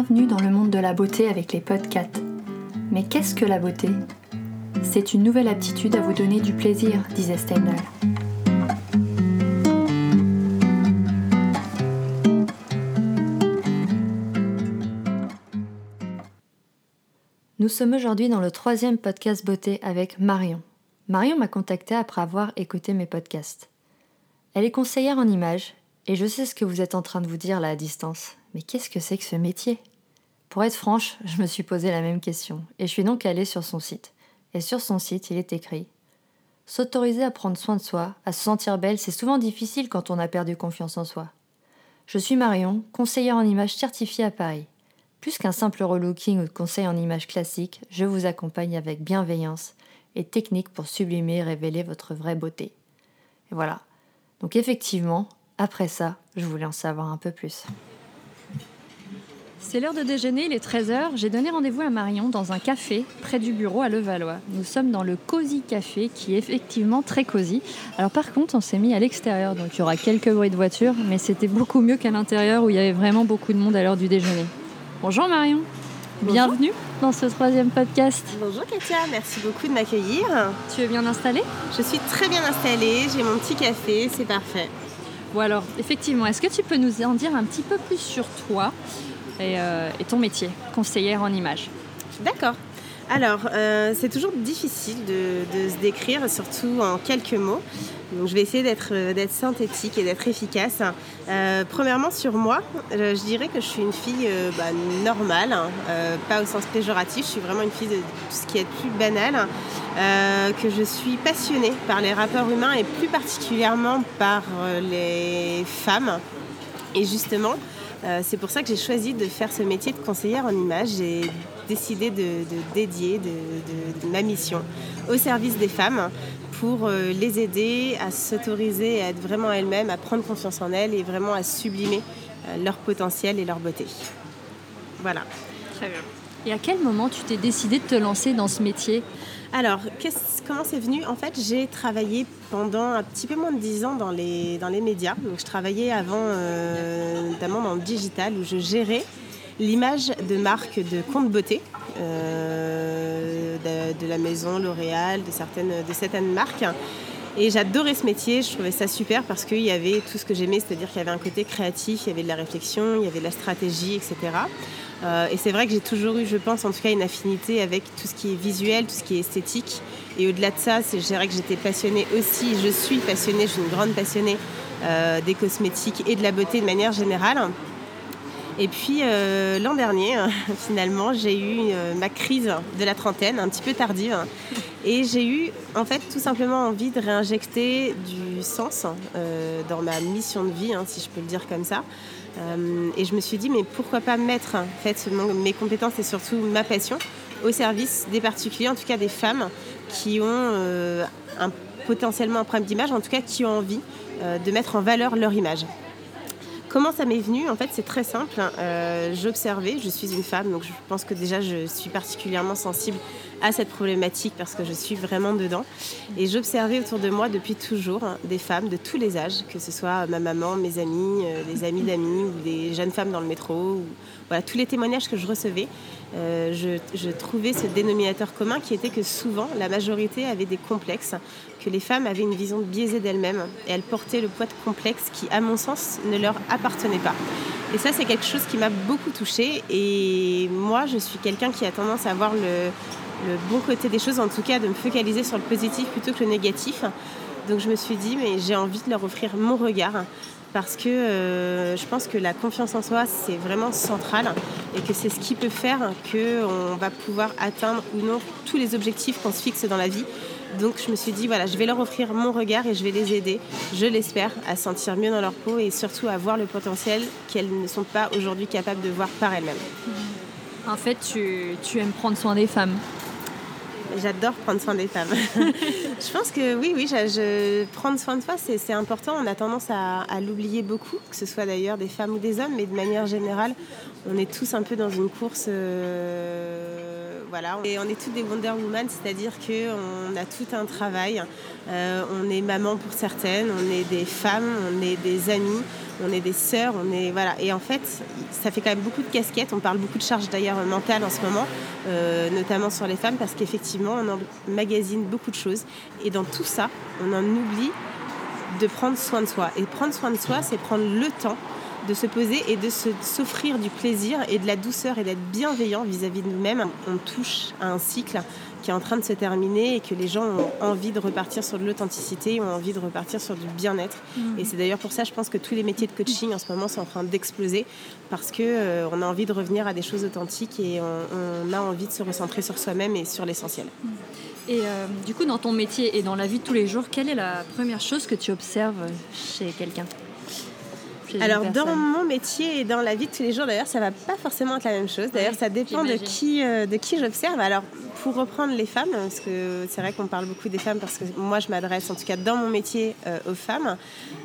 Bienvenue dans le monde de la beauté avec les podcasts. Mais qu'est-ce que la beauté ? C'est une nouvelle aptitude à vous donner du plaisir, disait Stendhal. Nous sommes aujourd'hui dans le 3e podcast beauté avec Marion. Marion m'a contactée après avoir écouté mes podcasts. Elle est conseillère en images, et je sais ce que vous êtes en train de vous dire là à distance. Mais qu'est-ce que c'est que ce métier ? Pour être franche, je me suis posé la même question, et je suis donc allée sur son site. Et sur son site, il est écrit « S'autoriser à prendre soin de soi, à se sentir belle, c'est souvent difficile quand on a perdu confiance en soi. Je suis Marion, conseillère en images certifiée à Paris. Plus qu'un simple relooking ou de conseil en images classiques, je vous accompagne avec bienveillance et techniques pour sublimer et révéler votre vraie beauté. » Et voilà. Donc effectivement, après ça, je voulais en savoir un peu plus. C'est l'heure de déjeuner, il est 13h. J'ai donné rendez-vous à Marion dans un café près du bureau à Levallois. Nous sommes dans le Cosy Café qui est effectivement très cosy. Alors par contre, on s'est mis à l'extérieur, donc il y aura quelques bruits de voiture, mais c'était beaucoup mieux qu'à l'intérieur où il y avait vraiment beaucoup de monde à l'heure du déjeuner. Bonjour Marion. Bonjour. Bienvenue dans ce 3e podcast. Bonjour Katia, merci beaucoup de m'accueillir. Tu es bien installée ? Je suis très bien installée, j'ai mon petit café, c'est parfait. Bon alors, effectivement, est-ce que tu peux nous en dire un petit peu plus sur toi et ton métier, conseillère en images ? D'accord. Alors, c'est toujours difficile de se décrire, surtout en quelques mots. Donc, je vais essayer d'être synthétique et d'être efficace. Premièrement, sur moi, je dirais que je suis une fille normale, pas au sens péjoratif. Je suis vraiment une fille de tout ce qui est plus banal. Que je suis passionnée par les rapports humains et plus particulièrement par les femmes. Et justement, c'est pour ça que j'ai choisi de faire ce métier de conseillère en images. J'ai décidé de dédier de ma mission au service des femmes pour les aider à s'autoriser à être vraiment elles-mêmes, à prendre confiance en elles et vraiment à sublimer leur potentiel et leur beauté. Voilà. Très bien. Et à quel moment tu t'es décidée de te lancer dans ce métier ? Alors, comment c'est venu ? En fait, j'ai travaillé pendant un petit peu moins de 10 ans dans les médias. Donc, je travaillais avant, notamment dans le digital, où je gérais l'image de marques de compte beauté, de la maison L'Oréal, de certaines marques. Et j'adorais ce métier, je trouvais ça super parce qu'il y avait tout ce que j'aimais, c'est-à-dire qu'il y avait un côté créatif, il y avait de la réflexion, il y avait de la stratégie, etc. Et c'est vrai que j'ai toujours eu, je pense, en tout cas, une affinité avec tout ce qui est visuel, tout ce qui est esthétique. Et au-delà de ça, je dirais que j'étais passionnée aussi, je suis une grande passionnée des cosmétiques et de la beauté de manière générale. Et puis l'an dernier, finalement, j'ai eu ma crise de la trentaine, un petit peu tardive. Et j'ai eu, en fait, tout simplement envie de réinjecter du sens dans ma mission de vie, si je peux le dire comme ça. Et je me suis dit, mais pourquoi pas mettre en fait, mes compétences et surtout ma passion au service des particuliers, en tout cas des femmes qui ont potentiellement un problème d'image, en tout cas qui ont envie de mettre en valeur leur image. Comment ça m'est venu ? En fait, c'est très simple. J'observais, je suis une femme, donc je pense que déjà je suis particulièrement sensible à cette problématique parce que je suis vraiment dedans. Et j'observais autour de moi depuis toujours des femmes de tous les âges, que ce soit ma maman, mes amis, des amis d'amis ou des jeunes femmes dans le métro. Voilà, tous les témoignages que je recevais, je trouvais ce dénominateur commun qui était que souvent, la majorité avait des complexes, que les femmes avaient une vision biaisée d'elles-mêmes et elles portaient le poids de complexes qui, à mon sens, ne leur appartenaient pas. Et ça, c'est quelque chose qui m'a beaucoup touchée. Et moi, je suis quelqu'un qui a tendance à voir le bon côté des choses, en tout cas de me focaliser sur le positif plutôt que le négatif. Donc je me suis dit, mais j'ai envie de leur offrir mon regard parce que je pense que la confiance en soi, c'est vraiment central et que c'est ce qui peut faire qu'on va pouvoir atteindre ou non tous les objectifs qu'on se fixe dans la vie. Donc je me suis dit, voilà, je vais leur offrir mon regard et je vais les aider, je l'espère, à se sentir mieux dans leur peau et surtout à voir le potentiel qu'elles ne sont pas aujourd'hui capables de voir par elles-mêmes. En fait, tu aimes prendre soin des femmes. J'adore prendre soin des femmes. Je pense que oui, prendre soin de soi, c'est important. On a tendance à l'oublier beaucoup, que ce soit d'ailleurs des femmes ou des hommes, mais de manière générale, on est tous un peu dans une course voilà. Et on est toutes des Wonder Woman, c'est-à-dire qu'on a tout un travail. On est maman pour certaines, on est des femmes, on est des amies, on est des sœurs, voilà. Et en fait, ça fait quand même beaucoup de casquettes. On parle beaucoup de charges d'ailleurs mentales en ce moment, notamment sur les femmes, parce qu'effectivement, on emmagasine beaucoup de choses. Et dans tout ça, on en oublie de prendre soin de soi. Et prendre soin de soi, c'est prendre le temps de se poser et de s'offrir du plaisir et de la douceur et d'être bienveillant vis-à-vis de nous-mêmes. On touche à un cycle qui est en train de se terminer et que les gens ont envie de repartir sur de l'authenticité, ont envie de repartir sur du bien-être. Et c'est d'ailleurs pour ça, je pense que tous les métiers de coaching en ce moment sont en train d'exploser parce qu'on a envie de revenir à des choses authentiques et on a envie de se recentrer sur soi-même et sur l'essentiel. Et du coup, dans ton métier et dans la vie de tous les jours, quelle est la première chose que tu observes chez quelqu'un ? Alors, dans mon métier et dans la vie de tous les jours, d'ailleurs, ça ne va pas forcément être la même chose. D'ailleurs, ça dépend de qui j'observe. Alors, pour reprendre les femmes, parce que c'est vrai qu'on parle beaucoup des femmes, parce que moi, je m'adresse, en tout cas dans mon métier, aux femmes.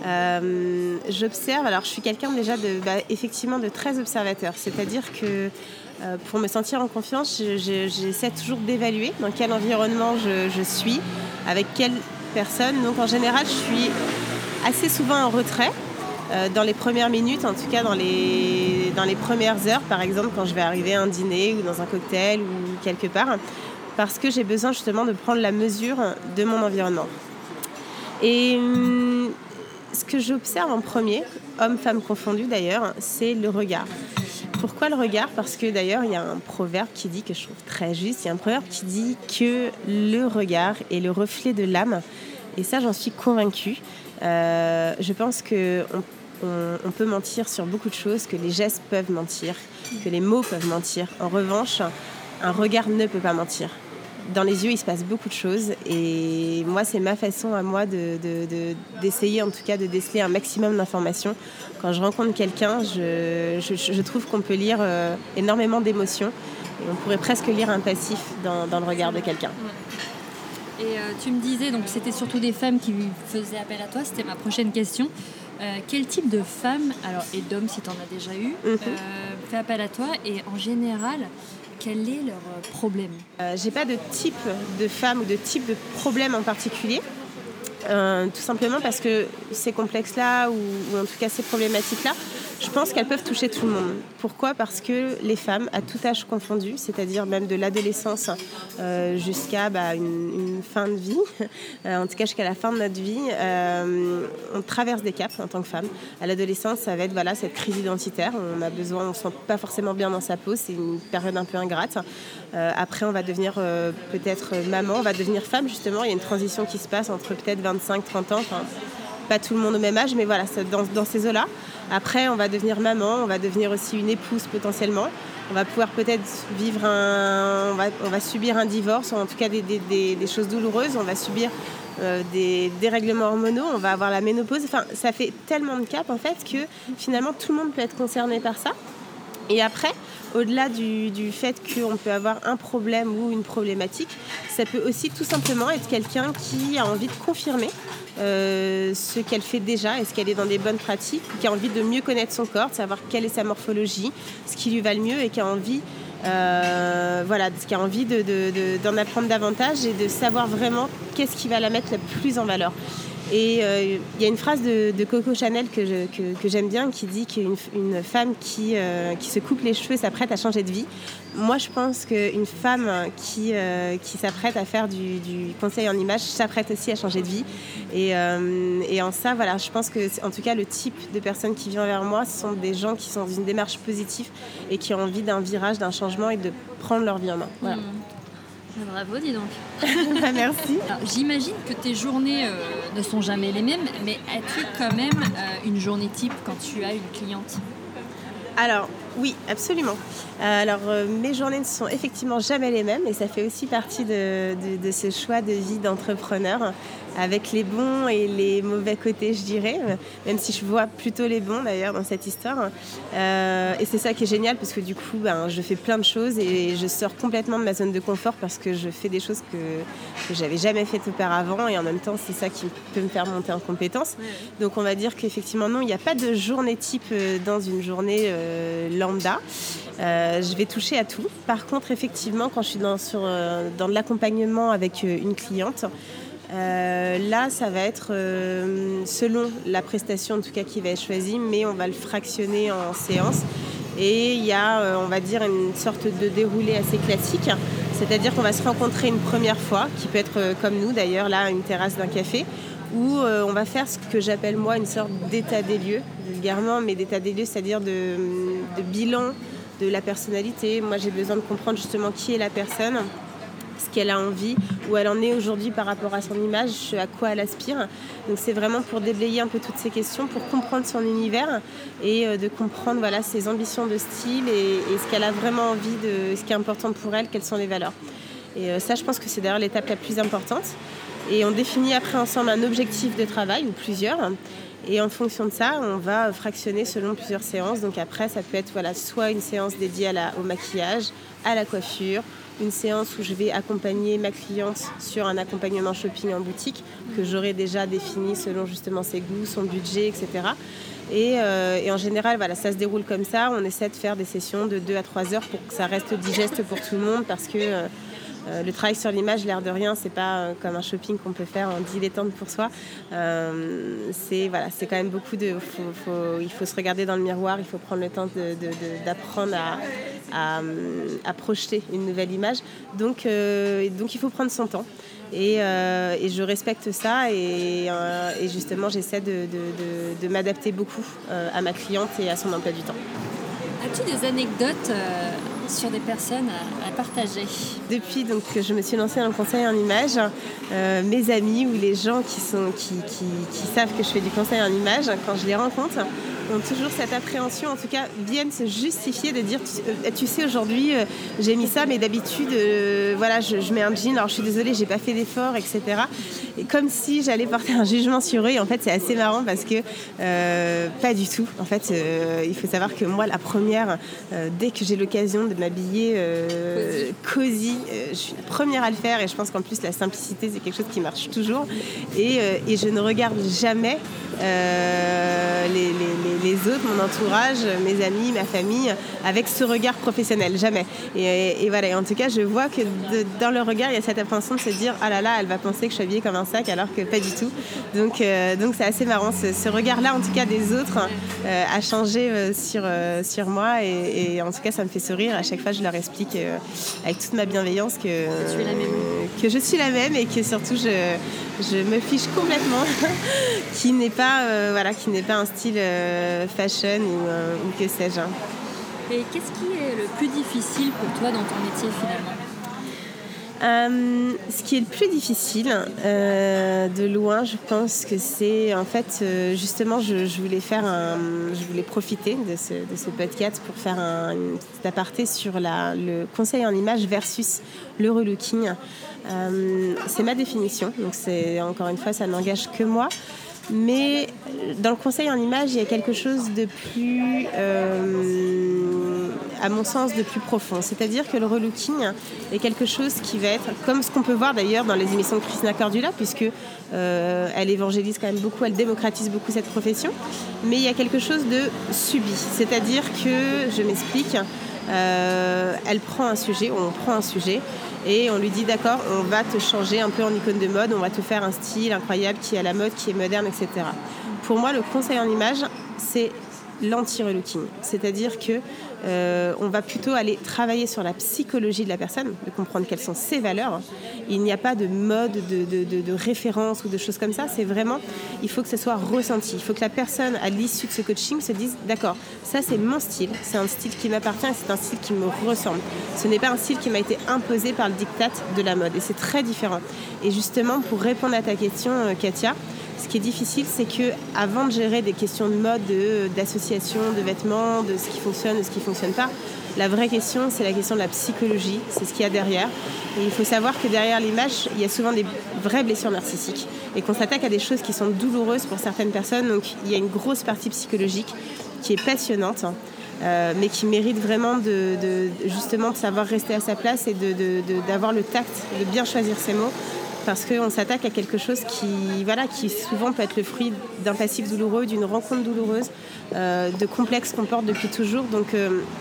J'observe, alors je suis quelqu'un déjà effectivement de très observateur. C'est-à-dire que pour me sentir en confiance, j'essaie toujours d'évaluer dans quel environnement je suis, avec quelle personne. Donc, en général, je suis assez souvent en retrait. Dans les premières minutes, en tout cas dans les premières heures, par exemple, quand je vais arriver à un dîner ou dans un cocktail ou quelque part, parce que j'ai besoin justement de prendre la mesure de mon environnement. Et ce que j'observe en premier, hommes-femmes confondus d'ailleurs, c'est le regard. Pourquoi le regard ? Parce que d'ailleurs, il y a un proverbe qui dit, que je trouve très juste, il y a un proverbe qui dit que le regard est le reflet de l'âme. Et ça, j'en suis convaincue. Je pense qu'on peut mentir sur beaucoup de choses, que les gestes peuvent mentir, que les mots peuvent mentir. En revanche, un regard ne peut pas mentir. Dans les yeux, il se passe beaucoup de choses. Et moi, c'est ma façon à moi d'essayer, en tout cas, de déceler un maximum d'informations. Quand je rencontre quelqu'un, je trouve qu'on peut lire énormément d'émotions. Et on pourrait presque lire un passif dans le regard de quelqu'un. Et tu me disais, donc c'était surtout des femmes qui faisaient appel à toi, c'était ma prochaine question. Quel type de femmes, alors, et d'hommes si tu en as déjà eu, fait appel à toi, et en général, quel est leur problème ? J'ai pas de type de femme ou de type de problème en particulier. Tout simplement parce que ces complexes-là, ou en tout cas ces problématiques-là, je pense qu'elles peuvent toucher tout le monde. Pourquoi ? Parce que les femmes, à tout âge confondu, c'est-à-dire même de l'adolescence jusqu'à une fin de vie, en tout cas jusqu'à la fin de notre vie, on traverse des caps en tant que femme. À l'adolescence, ça va être cette crise identitaire. On a besoin, on ne se sent pas forcément bien dans sa peau, c'est une période un peu ingrate. Après, on va devenir peut-être maman, on va devenir femme justement. Il y a une transition qui se passe entre peut-être 25-30 ans, pas tout le monde au même âge, mais voilà, c'est dans ces eaux-là. Après, on va devenir maman, on va devenir aussi une épouse potentiellement. On va pouvoir peut-être vivre on va subir un divorce, ou en tout cas des choses douloureuses. On va subir des dérèglements hormonaux, on va avoir la ménopause. Enfin, ça fait tellement de caps en fait que finalement tout le monde peut être concerné par ça. Et après, au-delà du fait qu'on peut avoir un problème ou une problématique, ça peut aussi tout simplement être quelqu'un qui a envie de confirmer ce qu'elle fait déjà, est-ce qu'elle est dans des bonnes pratiques, qui a envie de mieux connaître son corps, de savoir quelle est sa morphologie, ce qui lui va le mieux, et qui a envie d'en apprendre davantage et de savoir vraiment qu'est-ce qui va la mettre le plus en valeur. Et il y a une phrase de Coco Chanel que j'aime bien, qui dit qu'une femme qui se coupe les cheveux s'apprête à changer de vie. Moi, je pense qu'une femme qui s'apprête à faire du conseil en image s'apprête aussi à changer de vie. Et en ça, voilà, je pense que, en tout cas, le type de personnes qui vient vers moi, ce sont des gens qui sont dans une démarche positive et qui ont envie d'un virage, d'un changement et de prendre leur vie en main. Voilà. Bravo, dis donc. Merci. Alors, j'imagine que tes journées ne sont jamais les mêmes, mais as-tu quand même une journée type quand tu as une cliente ? Alors, oui, absolument. Mes journées ne sont effectivement jamais les mêmes, et ça fait aussi partie de ce choix de vie d'entrepreneur, avec les bons et les mauvais côtés, je dirais, même si je vois plutôt les bons d'ailleurs dans cette histoire. Et c'est ça qui est génial, parce que du coup, je fais plein de choses et je sors complètement de ma zone de confort, parce que je fais des choses que j'avais jamais faites auparavant, et en même temps, c'est ça qui peut me faire monter en compétences. Donc on va dire qu'effectivement, non, il n'y a pas de journée type dans une journée lambda. Je vais toucher à tout. Par contre, effectivement, quand je suis dans de l'accompagnement avec une cliente, là, ça va être selon la prestation en tout cas qui va être choisie, mais on va le fractionner en séances. Et il y a, on va dire, une sorte de déroulé assez classique. C'est-à-dire qu'on va se rencontrer une première fois, qui peut être comme nous d'ailleurs, là, à une terrasse d'un café, où on va faire ce que j'appelle moi une sorte d'état des lieux, vulgairement, mais d'état des lieux, c'est-à-dire de bilan de la personnalité. Moi, j'ai besoin de comprendre justement qui est la personne, ce qu'elle a envie, où elle en est aujourd'hui par rapport à son image, à quoi elle aspire. Donc c'est vraiment pour déblayer un peu toutes ces questions, pour comprendre son univers et de comprendre ses ambitions de style et ce qu'elle a vraiment envie, ce qui est important pour elle, quelles sont les valeurs. Et ça, je pense que c'est d'ailleurs l'étape la plus importante. Et on définit après ensemble un objectif de travail, ou plusieurs. Et en fonction de ça, on va fractionner selon plusieurs séances. Donc après, ça peut être soit une séance dédiée au maquillage, à la coiffure, une séance où je vais accompagner ma cliente sur un accompagnement shopping en boutique que j'aurai déjà défini selon justement ses goûts, son budget, etc. Et en général, ça se déroule comme ça. On essaie de faire des sessions de 2 à 3 heures pour que ça reste digeste pour tout le monde parce que le travail sur l'image, l'air de rien, c'est pas comme un shopping qu'on peut faire en dilettante pour soi. C'est quand même beaucoup de... il faut se regarder dans le miroir, il faut prendre le temps d'apprendre à projeter une nouvelle image. Donc il faut prendre son temps. Et je respecte ça et justement j'essaie de m'adapter beaucoup à ma cliente et à son emploi du temps. As-tu des anecdotes sur des personnes à partager? Depuis que je me suis lancée dans le conseil en image, mes amis ou les gens qui savent que je fais du conseil en image, quand je les rencontre, ont toujours cette appréhension, en tout cas viennent se justifier de dire tu sais aujourd'hui j'ai mis ça mais d'habitude je mets un jean, alors je suis désolée j'ai pas fait d'effort, etc. Et comme si j'allais porter un jugement sur eux et en fait c'est assez marrant parce que pas du tout. En fait il faut savoir que moi la première, dès que j'ai l'occasion de m'habiller cosy, je suis la première à le faire et je pense qu'en plus la simplicité c'est quelque chose qui marche toujours et je ne regarde jamais les autres, mon entourage, mes amis, ma famille, avec ce regard professionnel, jamais. Et voilà, et en tout cas, je vois que dans le regard, il y a cette appréhension de se dire « Ah là là, elle va penser que je suis habillée comme un sac », alors que pas du tout. Donc c'est assez marrant. Ce regard-là, en tout cas, des autres, a changé sur moi. Et en tout cas, ça me fait sourire. À chaque fois, je leur explique avec toute ma bienveillance que je suis la même et que surtout, je me fiche complètement qui n'est pas un style fashion ou que sais-je. Et qu'est-ce qui est le plus difficile pour toi dans ton métier finalement ? Ce qui est le plus difficile, de loin, je pense que c'est en fait justement je voulais profiter de ce podcast pour faire une petite aparté sur le conseil en image versus le relooking. C'est ma définition, donc c'est encore une fois ça n'engage que moi. Mais dans le conseil en image, il y a quelque chose de plus, à mon sens, de plus profond. C'est-à-dire que le relooking est quelque chose qui va être, comme ce qu'on peut voir d'ailleurs dans les émissions de Christina Cordula, puisque elle évangélise quand même beaucoup, elle démocratise beaucoup cette profession. Mais il y a quelque chose de subi. C'est-à-dire que, je m'explique, elle prend un sujet, on prend un sujet, et on lui dit d'accord, on va te changer un peu en icône de mode, on va te faire un style incroyable qui est à la mode, qui est moderne, etc. Pour moi, le conseil en image, c'est l'anti-relooking. C'est-à-dire que on va plutôt aller travailler sur la psychologie de la personne, de comprendre quelles sont ses valeurs. Il n'y a pas de mode, de référence ou de choses comme ça. C'est vraiment, il faut que ce soit ressenti. Il faut que la personne, à l'issue de ce coaching, se dise d'accord, ça c'est mon style, c'est un style qui m'appartient, c'est un style qui me ressemble. Ce n'est pas un style qui m'a été imposé par le diktat de la mode. Et c'est très différent. Et justement, pour répondre à ta question, Katia, ce qui est difficile, c'est qu'avant de gérer des questions de mode, d'association, de vêtements, de ce qui fonctionne, de ce qui ne fonctionne pas, la vraie question, c'est la question de la psychologie, c'est ce qu'il y a derrière. Et il faut savoir que derrière l'image, il y a souvent des vraies blessures narcissiques et qu'on s'attaque à des choses qui sont douloureuses pour certaines personnes. Donc il y a une grosse partie psychologique qui est passionnante, mais qui mérite vraiment justement de savoir rester à sa place et d'avoir le tact, de bien choisir ses mots. Parce qu'on s'attaque à quelque chose qui souvent peut être le fruit d'un passif douloureux, d'une rencontre douloureuse, de complexes qu'on porte depuis toujours. Donc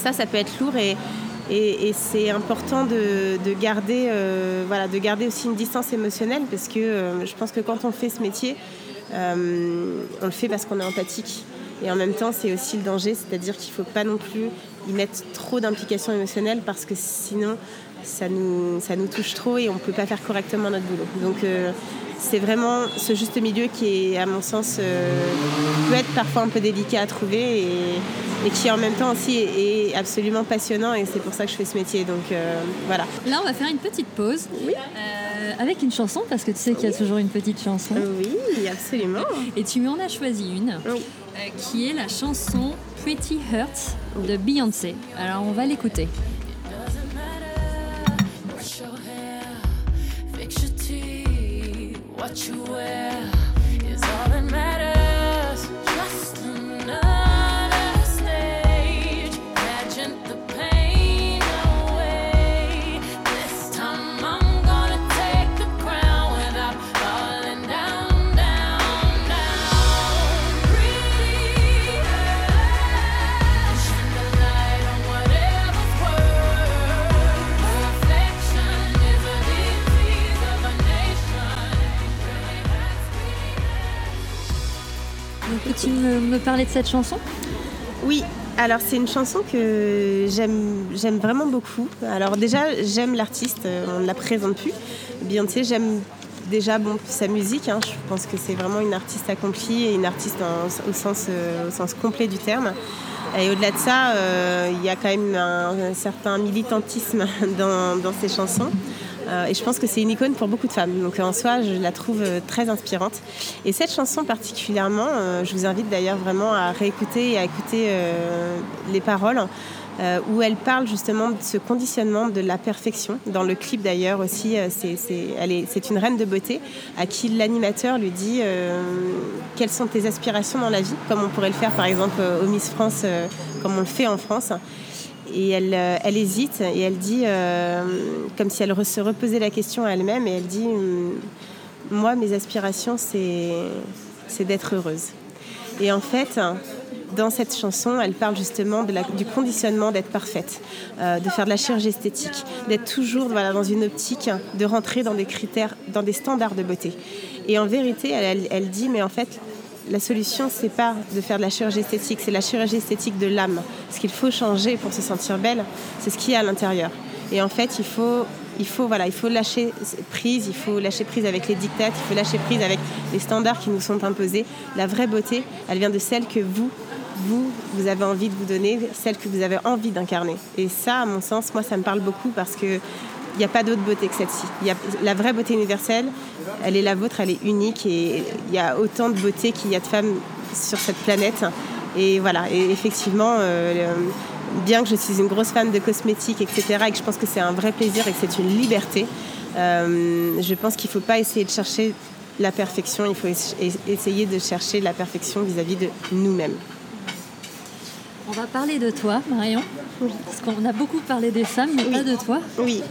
Ça peut être lourd et c'est important de garder aussi une distance émotionnelle parce que je pense que quand on fait ce métier, on le fait parce qu'on est empathique. Et en même temps, c'est aussi le danger, c'est-à-dire qu'il ne faut pas non plus y mettre trop d'implication émotionnelle parce que sinon, ça nous touche trop et on ne peut pas faire correctement notre boulot. Donc, c'est vraiment ce juste milieu qui est, à mon sens, peut être parfois un peu délicat à trouver et qui en même temps aussi est absolument passionnant et c'est pour ça que je fais ce métier. Donc voilà. Là, on va faire une petite pause avec une chanson parce que tu sais qu'il y a toujours une petite chanson. Oui, absolument. Et tu m'en as choisi une qui est la chanson Pretty Hurts de Beyoncé. Alors, on va l'écouter. What you wear is all that matters. Just another stage, pageant the pain away. This time I'm gonna take the crown without falling down, down, down. Pretty girl, shine the light on whatever's worth. Perfection is a disease of a nation. Donc, peux-tu me parler de cette chanson ? Oui, alors c'est une chanson que j'aime vraiment beaucoup. Alors déjà, j'aime l'artiste, on ne la présente plus. Beyoncé, j'aime déjà sa musique. Je pense que c'est vraiment une artiste accomplie et une artiste au sens complet du terme. Et au-delà de ça, il y a quand même un certain militantisme dans ses chansons. Et je pense que c'est une icône pour beaucoup de femmes. Donc en soi, je la trouve très inspirante. Et cette chanson particulièrement, je vous invite d'ailleurs vraiment à réécouter et à écouter les paroles, où elle parle justement de ce conditionnement de la perfection. Dans le clip d'ailleurs aussi, c'est une reine de beauté à qui l'animateur lui dit quelles sont tes aspirations dans la vie, comme on pourrait le faire par exemple au Miss France, comme on le fait en France. Et elle hésite et elle dit, comme si elle se reposait la question à elle-même, et elle dit moi, mes aspirations, c'est d'être heureuse. Et en fait, dans cette chanson, elle parle justement du conditionnement d'être parfaite, de faire de la chirurgie esthétique, d'être toujours dans une optique de rentrer dans des critères, dans des standards de beauté. Et en vérité, elle dit, mais en fait, la solution, c'est pas de faire de la chirurgie esthétique, c'est la chirurgie esthétique de l'âme. Ce qu'il faut changer pour se sentir belle, c'est ce qu'il y a à l'intérieur. Et en fait, il faut lâcher prise, il faut lâcher prise avec les dictates, il faut lâcher prise avec les standards qui nous sont imposés. La vraie beauté, elle vient de celle que vous avez envie de vous donner, celle que vous avez envie d'incarner. Et ça, à mon sens, moi, ça me parle beaucoup parce que il n'y a pas d'autre beauté que celle-ci. La vraie beauté universelle, elle est la vôtre, elle est unique et il y a autant de beauté qu'il y a de femmes sur cette planète. Et voilà, et effectivement, bien que je suis une grosse fan de cosmétiques, etc., et que je pense que c'est un vrai plaisir et que c'est une liberté, je pense qu'il ne faut pas essayer de chercher la perfection, il faut essayer de chercher la perfection vis-à-vis de nous-mêmes. On va parler de toi, Marion. Oui. Parce qu'on a beaucoup parlé des femmes, mais pas de toi. Oui.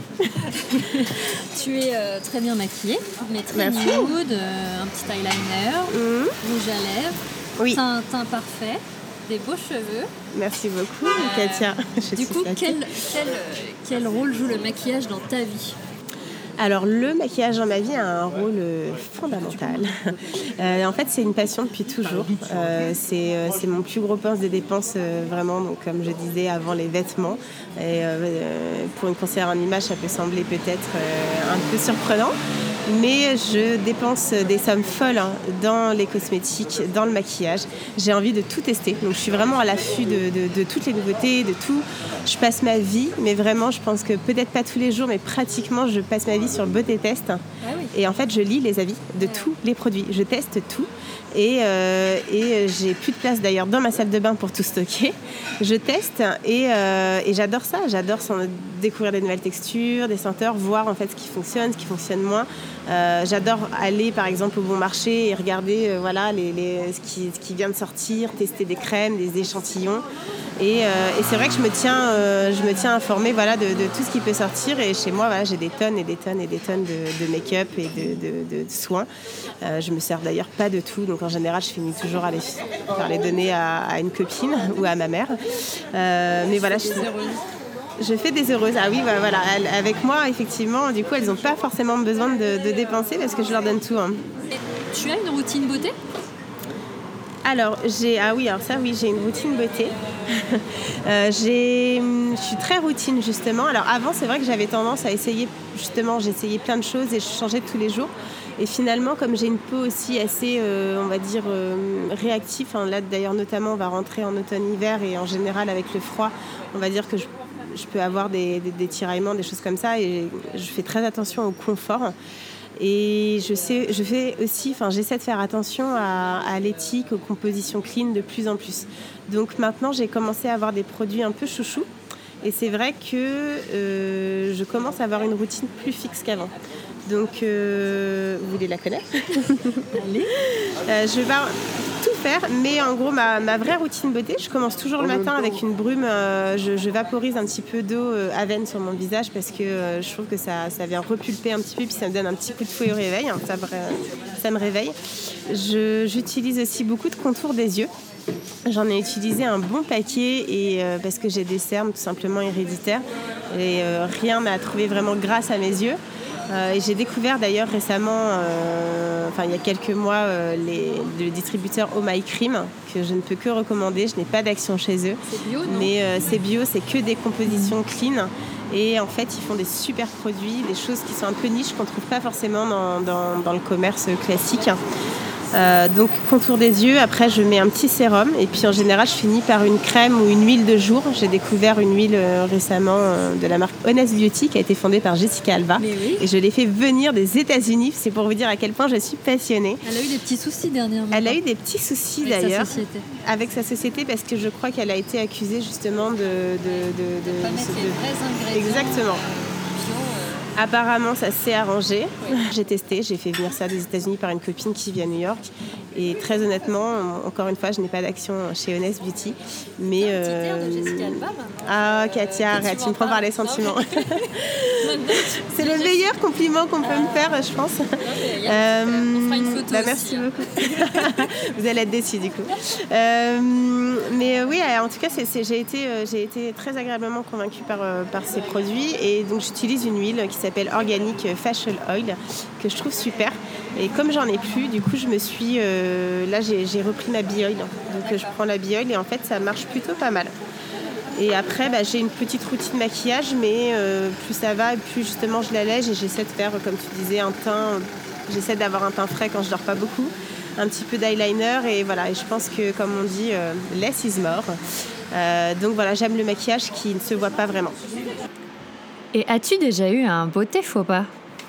Tu es très bien maquillée, mais très nude, un petit eyeliner, rouge à lèvres, teint parfait, des beaux cheveux. Merci beaucoup, Katia. Du coup, quel rôle joue le maquillage dans ta vie ? Alors, le maquillage dans ma vie a un rôle fondamental. En fait, c'est une passion depuis toujours. C'est mon plus gros poste de dépenses, vraiment, donc, comme je disais, avant les vêtements. Et, pour une conseillère en image, ça peut sembler peut-être un peu surprenant. Mais je dépense des sommes folles dans les cosmétiques, dans le maquillage. J'ai envie de tout tester. Donc, je suis vraiment à l'affût de toutes les nouveautés, de tout. Je passe ma vie, mais vraiment, je pense que peut-être pas tous les jours, mais pratiquement, je passe ma vie sur le beauté test. Ah oui. Et en fait, je lis les avis de tous les produits. Je teste tout. Et j'ai plus de place d'ailleurs dans ma salle de bain pour tout stocker. Je teste et j'adore ça. J'adore découvrir des nouvelles textures, des senteurs, voir en fait ce qui fonctionne moins. J'adore aller par exemple au bon marché et regarder ce qui vient de sortir, tester des crèmes, des échantillons. Et c'est vrai que je me tiens informée de tout ce qui peut sortir. Et chez moi, j'ai des tonnes et des tonnes et des tonnes de make-up et de soins. Je me sers d'ailleurs pas de tout. Donc Donc en général, je finis toujours par les donner à une copine ou à ma mère. Mais voilà, je fais des heureuses. Ah oui, voilà. Avec moi, effectivement, du coup, elles n'ont pas forcément besoin de dépenser parce que je leur donne tout. Hein. Et tu as une routine beauté ? Alors, j'ai une routine beauté. Je suis très routine, justement. Alors, avant, c'est vrai que j'avais tendance à essayer, justement, j'essayais plein de choses et je changeais tous les jours. Et finalement, comme j'ai une peau aussi assez, on va dire, réactive, hein, là, d'ailleurs, notamment, on va rentrer en automne-hiver et en général, avec le froid, on va dire que je peux avoir des tiraillements, des choses comme ça. Et je fais très attention au confort. Et j'essaie de faire attention à l'éthique, aux compositions clean de plus en plus. Donc maintenant, j'ai commencé à avoir des produits un peu chouchous. Et c'est vrai que je commence à avoir une routine plus fixe qu'avant. Donc, vous voulez la connaître ? Allez. Je vais tout faire, mais en gros, ma vraie routine beauté, je commence toujours le matin avec une brume. Je vaporise un petit peu d'eau Aven sur mon visage parce que je trouve que ça vient repulper un petit peu, puis ça me donne un petit coup de fouet au réveil. Hein, ça me réveille. J'utilise aussi beaucoup de contours des yeux. J'en ai utilisé un bon paquet parce que j'ai des cernes tout simplement héréditaires et rien n'a trouvé vraiment grâce à mes yeux. Et j'ai découvert d'ailleurs récemment, il y a quelques mois, le distributeur Oh My Cream, que je ne peux que recommander. Je n'ai pas d'action chez eux. C'est bio, non ? Mais c'est bio, c'est que des compositions clean. Et en fait, ils font des super produits, des choses qui sont un peu niches qu'on ne trouve pas forcément dans le commerce classique. Donc contour des yeux, après je mets un petit sérum et puis en général je finis par une crème ou une huile de jour. J'ai découvert une huile récemment de la marque Honest Beauty qui a été fondée par Jessica Alba. Oui. Et je l'ai fait venir des États-Unis, c'est pour vous dire à quel point je suis passionnée. Elle a eu des petits soucis dernièrement. Elle a eu des petits soucis avec d'ailleurs sa société. Avec sa société parce que je crois qu'elle a été accusée justement de Pas mettre les vrais ingrédients. Exactement. Bio, Apparemment, ça s'est arrangé. Oui. J'ai testé, j'ai fait venir ça des États-Unis par une copine qui vit à New York. Et très honnêtement, encore une fois, je n'ai pas d'action chez Honest Beauty. Mais un petit air de Jessica Alba maintenant. Ah, Katia, arrête, tu me prends par les sentiments. C'est le meilleur compliment qu'on peut me faire, je pense. On fera une photo aussi. Merci beaucoup. Vous allez être déçus du coup. Mais oui, en tout cas, j'ai été très agréablement convaincue par ces produits. Et donc, j'utilise une huile qui s'appelle Organic Facial Oil, que je trouve super. Et comme j'en ai plus, du coup, je me suis... là, j'ai repris ma Bioil. Donc, je prends la Bioil et en fait, ça marche plutôt pas mal. Et après, j'ai une petite routine maquillage, mais plus ça va, plus justement je l'allège et j'essaie de faire, comme tu disais, un teint. J'essaie d'avoir un teint frais quand je dors pas beaucoup, un petit peu d'eyeliner et voilà. Et je pense que, comme on dit, less is more. Donc voilà, j'aime le maquillage qui ne se voit pas vraiment. Et as-tu déjà eu un beauté faux pas ?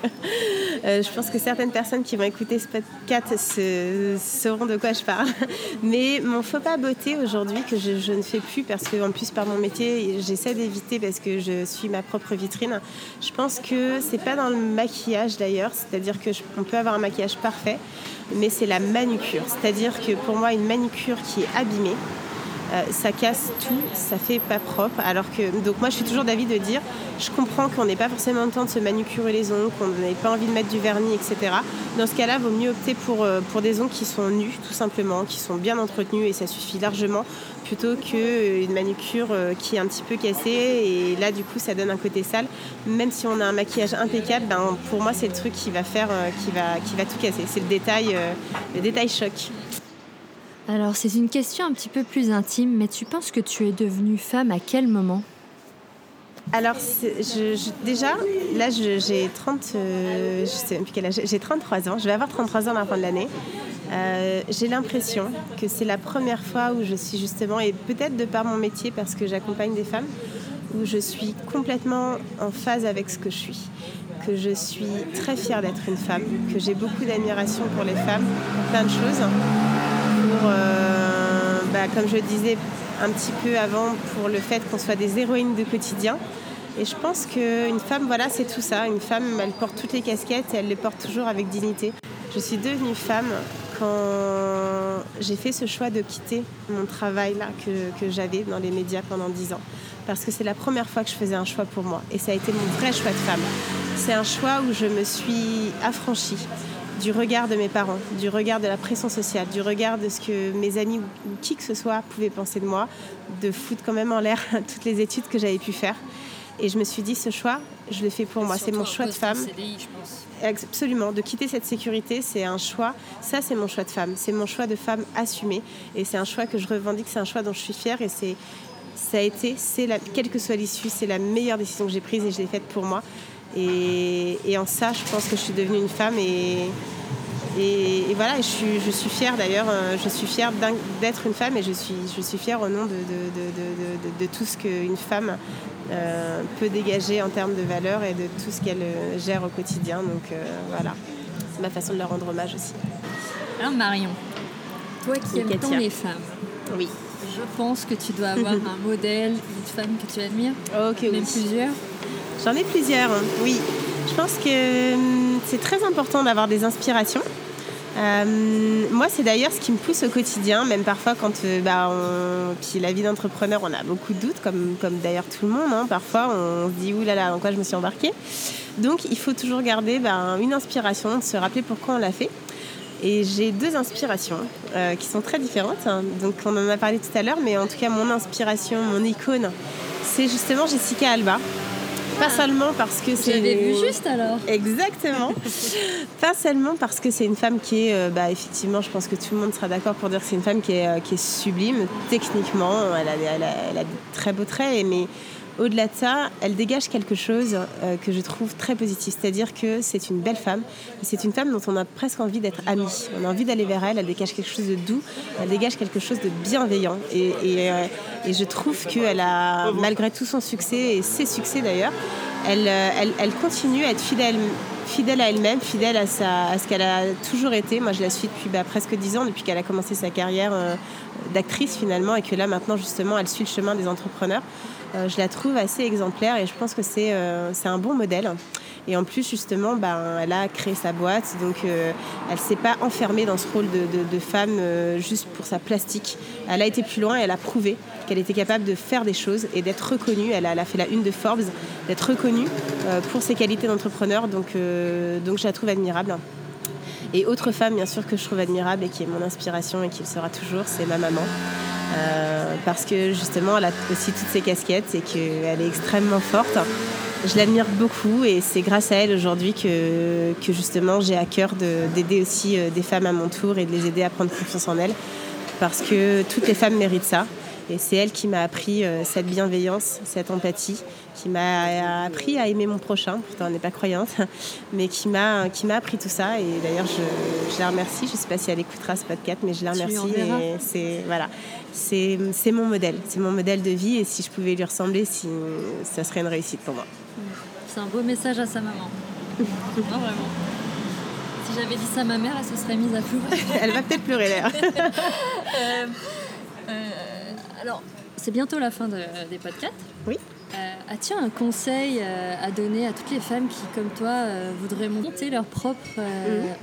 Je pense que certaines personnes qui vont écouter ce podcast sauront de quoi je parle. Mais mon faux pas beauté aujourd'hui, que je ne fais plus parce qu'en plus par mon métier, j'essaie d'éviter parce que je suis ma propre vitrine. Je pense que c'est pas dans le maquillage d'ailleurs, c'est-à-dire qu'on peut avoir un maquillage parfait, mais c'est la manucure. C'est-à-dire que pour moi, une manucure qui est abîmée, ça casse tout, ça fait pas propre. Alors que, donc moi je suis toujours d'avis de dire, je comprends qu'on n'ait pas forcément le temps de se manucurer les ongles, qu'on n'ait pas envie de mettre du vernis, etc. Dans ce cas-là, il vaut mieux opter pour des ongles qui sont nus, tout simplement, qui sont bien entretenus et ça suffit largement, plutôt qu'une manucure qui est un petit peu cassée et là du coup ça donne un côté sale. Même si on a un maquillage impeccable, pour moi c'est le truc qui va faire, qui va tout casser. C'est le détail choc. Alors, c'est une question un petit peu plus intime, mais tu penses que tu es devenue femme à quel moment ? Alors, déjà, là, j'ai 30... je sais même plus quel âge. J'ai 33 ans. Je vais avoir 33 ans à la fin de l'année. J'ai l'impression que c'est la première fois où je suis justement, et peut-être de par mon métier, parce que j'accompagne des femmes, où je suis complètement en phase avec ce que je suis. Que je suis très fière d'être une femme, que j'ai beaucoup d'admiration pour les femmes, pour plein de choses. Comme je le disais un petit peu avant, pour le fait qu'on soit des héroïnes de quotidien. Et je pense qu'une femme, voilà, c'est tout ça. Une femme, elle porte toutes les casquettes et elle les porte toujours avec dignité. Je suis devenue femme quand j'ai fait ce choix de quitter mon travail là, que j'avais dans les médias pendant 10 ans. Parce que c'est la première fois que je faisais un choix pour moi. Et ça a été mon vrai choix de femme. C'est un choix où je me suis affranchie du regard de mes parents, du regard de la pression sociale, du regard de ce que mes amis ou qui que ce soit pouvaient penser de moi, de foutre quand même en l'air toutes les études que j'avais pu faire. Et je me suis dit, ce choix, je le fais pour moi. C'est mon choix de femme. CDI, je pense. Absolument. De quitter cette sécurité, c'est un choix. Ça, c'est mon choix de femme. C'est mon choix de femme assumé. Et c'est un choix que je revendique. C'est un choix dont je suis fière. Et quelle que soit l'issue, c'est la meilleure décision que j'ai prise et je l'ai faite pour moi. Et en ça, je pense que je suis devenue une femme. Et voilà, je suis fière d'ailleurs. Je suis fière d'être une femme et je suis fière au nom de tout ce qu'une femme peut dégager en termes de valeurs et de tout ce qu'elle gère au quotidien. Donc voilà, c'est ma façon de leur rendre hommage aussi. Alors Marion, toi qui aimes tant les femmes, oui. je pense que tu dois avoir un modèle, une femme que tu admires, Ok, même oui. plusieurs. J'en ai plusieurs, oui. Je pense que c'est très important d'avoir des inspirations. Moi, c'est d'ailleurs ce qui me pousse au quotidien, même parfois quand puis la vie d'entrepreneur, on a beaucoup de doutes, comme d'ailleurs tout le monde. Hein. Parfois, on se dit « Ouh là là, dans quoi je me suis embarquée ?» Donc, il faut toujours garder une inspiration, se rappeler pourquoi on l'a fait. Et j'ai 2 inspirations qui sont très différentes. Hein. Donc, on en a parlé tout à l'heure, mais en tout cas, mon inspiration, mon icône, c'est justement Jessica Alba. Pas seulement parce que c'est... J'avais vu juste alors. Exactement. Pas seulement parce que c'est une femme qui est... effectivement, je pense que tout le monde sera d'accord pour dire que c'est une femme qui est sublime. Techniquement, elle a de très beaux traits, mais au-delà de ça, elle dégage quelque chose que je trouve très positif. C'est-à-dire que c'est une belle femme. Et c'est une femme dont on a presque envie d'être amie. On a envie d'aller vers elle. Elle dégage quelque chose de doux. Elle dégage quelque chose de bienveillant. Et je trouve qu'elle a, malgré tout son succès, et ses succès d'ailleurs, elle continue à être fidèle à elle-même, fidèle à ce qu'elle a toujours été. Moi, je la suis depuis presque 10 ans, depuis qu'elle a commencé sa carrière d'actrice finalement, et que là, maintenant, justement, elle suit le chemin des entrepreneurs. Je la trouve assez exemplaire et je pense que c'est un bon modèle. Et en plus, justement, elle a créé sa boîte, donc elle ne s'est pas enfermée dans ce rôle de femme juste pour sa plastique. Elle a été plus loin et elle a prouvé qu'elle était capable de faire des choses et d'être reconnue. Elle a fait la une de Forbes, d'être reconnue pour ses qualités d'entrepreneur, donc je la trouve admirable. Et autre femme, bien sûr, que je trouve admirable et qui est mon inspiration et qui le sera toujours, c'est ma maman. Parce que justement, elle a aussi toutes ses casquettes et qu'elle est extrêmement forte. Je l'admire beaucoup et c'est grâce à elle aujourd'hui que justement j'ai à cœur d'aider aussi des femmes à mon tour et de les aider à prendre confiance en elles. Parce que toutes les femmes méritent ça. Et c'est elle qui m'a appris cette bienveillance, cette empathie, qui m'a appris à aimer mon prochain, pourtant elle n'est pas croyante, mais qui m'a appris tout ça. Et d'ailleurs, je la remercie. Je ne sais pas si elle écoutera ce podcast, mais je la remercie. Et c'est mon modèle. C'est mon modèle de vie. Et si je pouvais lui ressembler, ça serait une réussite pour moi. C'est un beau message à sa maman. Non, vraiment. Si j'avais dit ça à ma mère, elle se serait mise à pleurer. Elle va peut-être pleurer l'air. Alors, c'est bientôt la fin des podcasts. Oui. As-tu un conseil à donner à toutes les femmes qui, comme toi, voudraient monter leur propre entreprise ?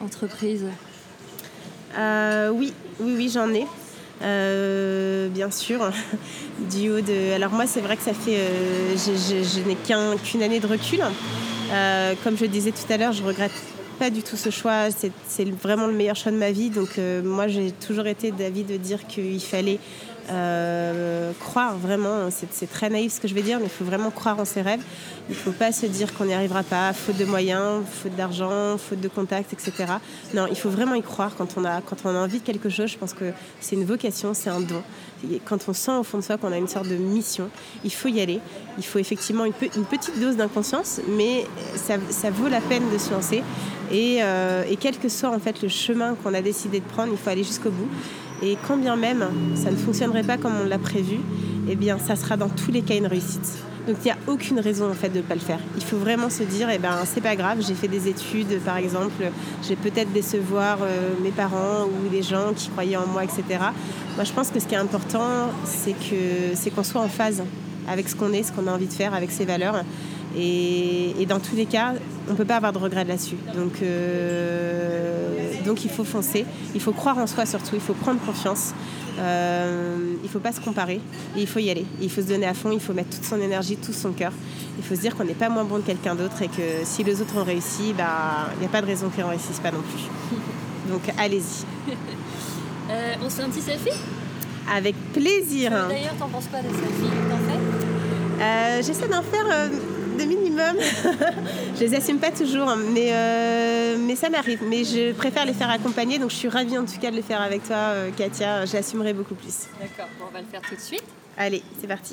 Oui, j'en ai. Bien sûr. Alors moi, c'est vrai que ça fait... je n'ai qu'une année de recul. Comme je le disais tout à l'heure, je regrette pas du tout ce choix. C'est vraiment le meilleur choix de ma vie. Donc moi, j'ai toujours été d'avis de dire qu'il fallait... croire vraiment, c'est très naïf ce que je vais dire, mais il faut vraiment croire en ses rêves. Il ne faut pas se dire qu'on n'y arrivera pas, faute de moyens, faute d'argent, faute de contacts, etc. Non, il faut vraiment y croire quand on a envie de quelque chose. Je pense que c'est une vocation, c'est un don. Quand on sent au fond de soi qu'on a une sorte de mission, il faut y aller. Il faut effectivement une petite dose d'inconscience, mais ça vaut la peine de se lancer. Et quel que soit en fait le chemin qu'on a décidé de prendre, il faut aller jusqu'au bout. Et quand bien même ça ne fonctionnerait pas comme on l'a prévu, eh bien ça sera dans tous les cas une réussite. Donc il n'y a aucune raison en fait de ne pas le faire. Il faut vraiment se dire, c'est pas grave, j'ai fait des études par exemple, je vais peut-être décevoir mes parents ou des gens qui croyaient en moi, etc. Moi je pense que ce qui est important, c'est qu'on soit en phase avec ce qu'on est, ce qu'on a envie de faire, avec ses valeurs. Et dans tous les cas, on ne peut pas avoir de regrets là-dessus. Donc donc il faut foncer, il faut croire en soi surtout, il faut prendre confiance. Il ne faut pas se comparer et il faut y aller. Et il faut se donner à fond, il faut mettre toute son énergie, tout son cœur. Il faut se dire qu'on n'est pas moins bon que quelqu'un d'autre et que si les autres ont réussi, il n'y a pas de raison qu'ils ne réussissent pas non plus. Donc allez-y. On se fait un petit selfie ? Avec plaisir. D'ailleurs, t'en penses quoi des selfies ? T'en fais ? J'essaie d'en faire de minimum. Je les assume pas toujours, mais ça m'arrive. Mais je préfère les faire accompagner, donc je suis ravie en tout cas de les faire avec toi, Katia. Je l'assumerai beaucoup plus. D'accord, bon, on va le faire tout de suite. Allez, c'est parti.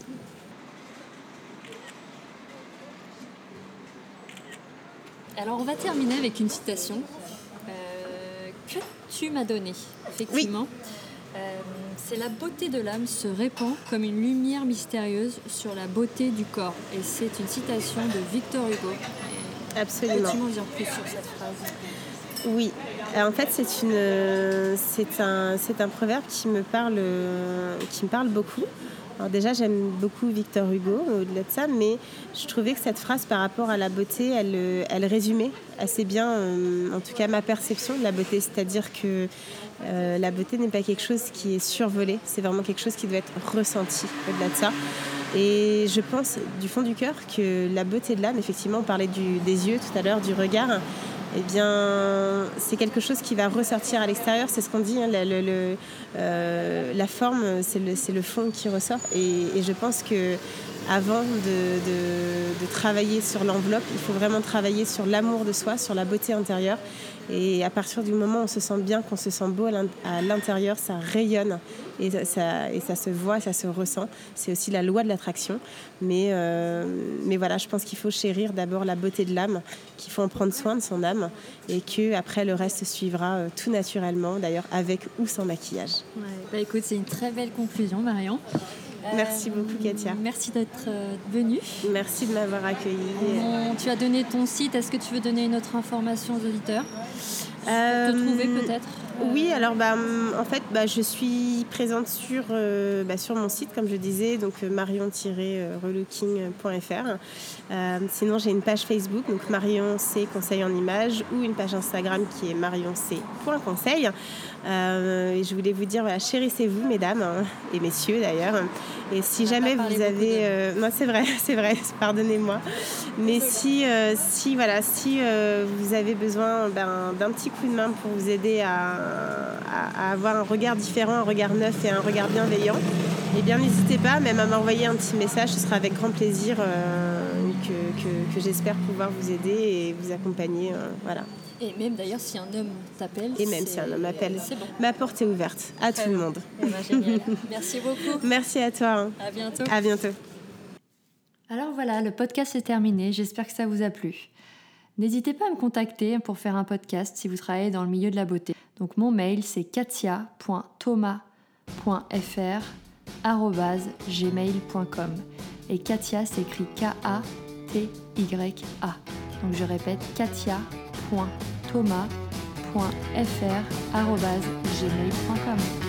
Alors, on va terminer avec une citation que tu m'as donnée, effectivement. Oui. C'est la beauté de l'âme se répand comme une lumière mystérieuse sur la beauté du corps. Et c'est une citation de Victor Hugo. Absolument. Peux-tu m'en dire plus sur cette phrase ? Oui. En fait, c'est un proverbe qui me parle beaucoup. Alors déjà, j'aime beaucoup Victor Hugo, au-delà de ça, mais je trouvais que cette phrase par rapport à la beauté, elle résumait assez bien, en tout cas ma perception de la beauté, c'est-à-dire que la beauté n'est pas quelque chose qui est survolé, c'est vraiment quelque chose qui doit être ressenti au-delà de ça. Et je pense du fond du cœur que la beauté de l'âme, effectivement, on parlait des yeux tout à l'heure, du regard, eh bien, c'est quelque chose qui va ressortir à l'extérieur. C'est ce qu'on dit, hein, la forme, c'est le fond qui ressort. Et je pense qu'avant de travailler sur l'enveloppe, il faut vraiment travailler sur l'amour de soi, sur la beauté intérieure. Et à partir du moment où on se sent bien, qu'on se sent beau à l'intérieur, ça rayonne et ça se voit, ça se ressent. C'est aussi la loi de l'attraction. Mais voilà, je pense qu'il faut chérir d'abord la beauté de l'âme, qu'il faut en prendre soin de son âme et qu'après le reste suivra tout naturellement, d'ailleurs avec ou sans maquillage. Ouais, bah écoute, c'est une très belle conclusion, Marion. Merci beaucoup, Katia. Merci d'être venue. Merci de m'avoir accueillie. Tu as donné ton site. Est-ce que tu veux donner une autre information aux auditeurs ? Te trouver peut-être Oui, alors en fait, je suis présente sur mon site, comme je disais, donc marion-relooking.fr. Sinon, j'ai une page Facebook, donc Marion C Conseil en images, ou une page Instagram qui est marionc.conseil. Et je voulais vous dire, voilà, chérissez-vous, mesdames, et messieurs d'ailleurs. Et si jamais vous avez... non, c'est vrai, pardonnez-moi. Mais si vous avez besoin d'un petit coup de main pour vous aider à avoir un regard différent, un regard neuf et un regard bienveillant, eh bien n'hésitez pas même à m'envoyer un petit message, ce sera avec grand plaisir que j'espère pouvoir vous aider et vous accompagner. Voilà. Et même d'ailleurs si un homme t'appelle, c'est bon. Ma porte est ouverte à tout le monde. Génial. Merci beaucoup. Merci à toi. À bientôt. À bientôt. Alors voilà, le podcast est terminé, j'espère que ça vous a plu. N'hésitez pas à me contacter pour faire un podcast si vous travaillez dans le milieu de la beauté. Donc mon mail c'est katia.thomas.fr@gmail.com et Katia s'écrit K-A-T-Y-A. Donc je répète katia.thomas.fr@gmail.com.